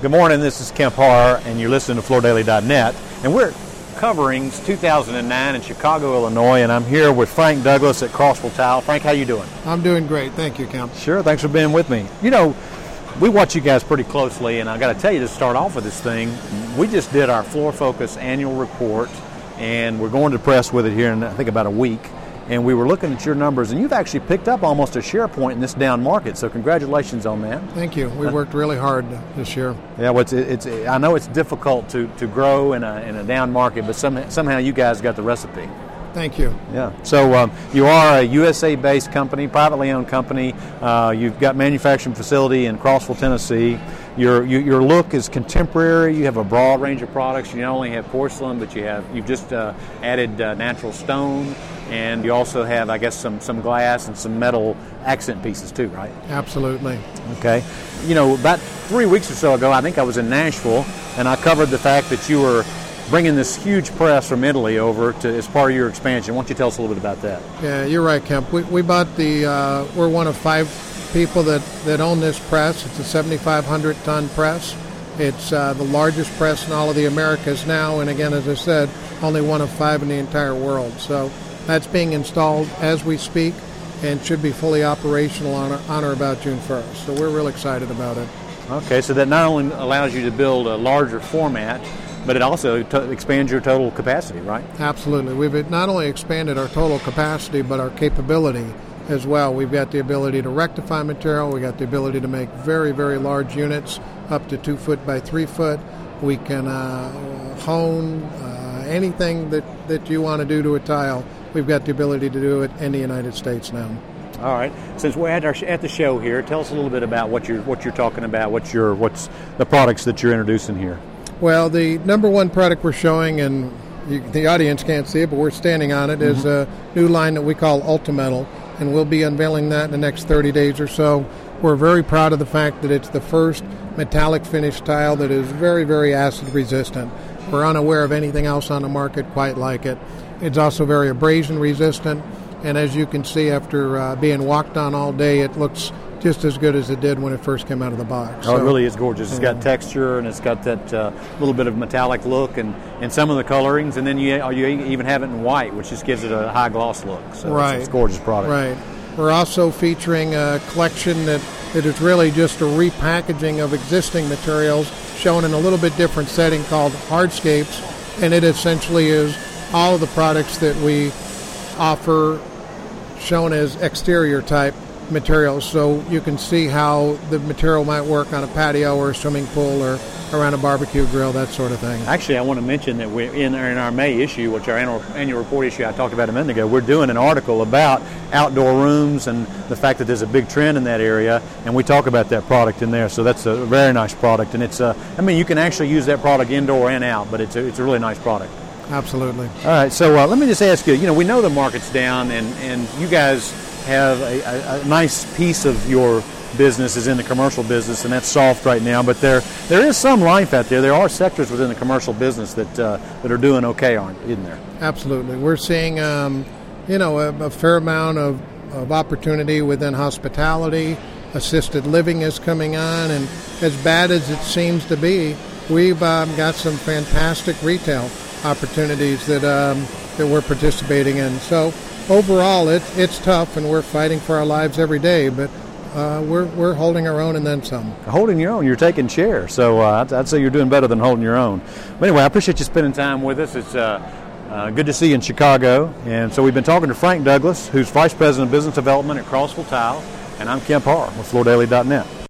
Good morning, this is Kemp Harr, and you're listening to FloorDaily.net, and we're covering 2009 in Chicago, Illinois, and I'm here with Frank Douglas at Crossville Tile. Frank, how you doing? I'm doing great. Thank you, Kemp. Sure, thanks for being with me. You know, we watch you guys pretty closely, and I got to tell you, to start off with this thing, we just did our Floor Focus annual report, and we're going to press with it here in, I think, about a week. And we were looking at your numbers, and you've actually picked up almost a share point in this down market. So congratulations on that. Thank you. We worked really hard this year. Yeah, well, I know it's difficult to grow in a down market, but somehow you guys got the recipe. Thank you. Yeah. So you are a USA-based company, privately owned company. You've got manufacturing facility in Crossville, Tennessee. Your look is contemporary. You have a broad range of products. You not only have porcelain, but you've just added natural stone, and you also have, I guess, some glass and some metal accent pieces too, right? Absolutely. Okay. You know, about 3 weeks or so ago, I think I was in Nashville, and I covered the fact that you were bringing this huge press from Italy over as part of your expansion. Why don't you tell us a little bit about that? Yeah, you're right, Kemp. We bought we're one of 5 people that own this press. It's a 7,500-ton press. It's the largest press in all of the Americas now, and again, as I said, only one of 5 in the entire world. So that's being installed as we speak and should be fully operational on or about June 1st. So we're real excited about it. Okay, so that not only allows you to build a larger format, but it also expands your total capacity, right? Absolutely. We've not only expanded our total capacity, but our capability as well. We've got the ability to rectify material. We've got the ability to make very, very large units, up to 2 foot by 3 foot. We can hone anything that you want to do to a tile. We've got the ability to do it in the United States now. All right. Since we're at the show here, tell us a little bit about what you're talking about. What's the products that you're introducing here? Well, the number one product we're showing, and the audience can't see it, but we're standing on it, is a new line that we call Ultimetal, and we'll be unveiling that in the next 30 days or so. We're very proud of the fact that it's the first metallic finish tile that is very, very acid resistant. We're unaware of anything else on the market quite like it. It's also very abrasion resistant, and as you can see, after being walked on all day, it looks just as good as it did when it first came out of the box. Oh, it really is gorgeous. It's got texture, and it's got that little bit of metallic look, and some of the colorings, and then you even have it in white, which just gives it a high gloss look. So right. It's a gorgeous product. Right. We're also featuring a collection that is really just a repackaging of existing materials shown in a little bit different setting called Hardscapes, and it essentially is all of the products that we offer shown as exterior type materials, so you can see how the material might work on a patio or a swimming pool or around a barbecue grill, that sort of thing. Actually, I want to mention that we're in our May issue, which our annual report issue I talked about a minute ago, we're doing an article about outdoor rooms and the fact that there's a big trend in that area, and we talk about that product in there. So that's a very nice product, and you can actually use that product indoor and out, but it's a really nice product. Absolutely. All right, so let me just ask you, we know the market's down, and you guys have a nice piece of your business is in the commercial business, and that's soft right now, but there is some life out there. There are sectors within the commercial business that are doing okay, isn't there? Absolutely. We're seeing a fair amount of opportunity within hospitality. Assisted living is coming on, and as bad as it seems to be, we've got some fantastic retail opportunities that we're participating in. So overall, it's tough, and we're fighting for our lives every day, but we're holding our own and then some. Holding your own, you're taking share, so I'd say you're doing better than holding your own. But anyway, I appreciate you spending time with us. It's good to see you in Chicago, and so we've been talking to Frank Douglas, who's Vice President of Business Development at Crossville Tile, and I'm Kemp Harr with FloorDaily.net.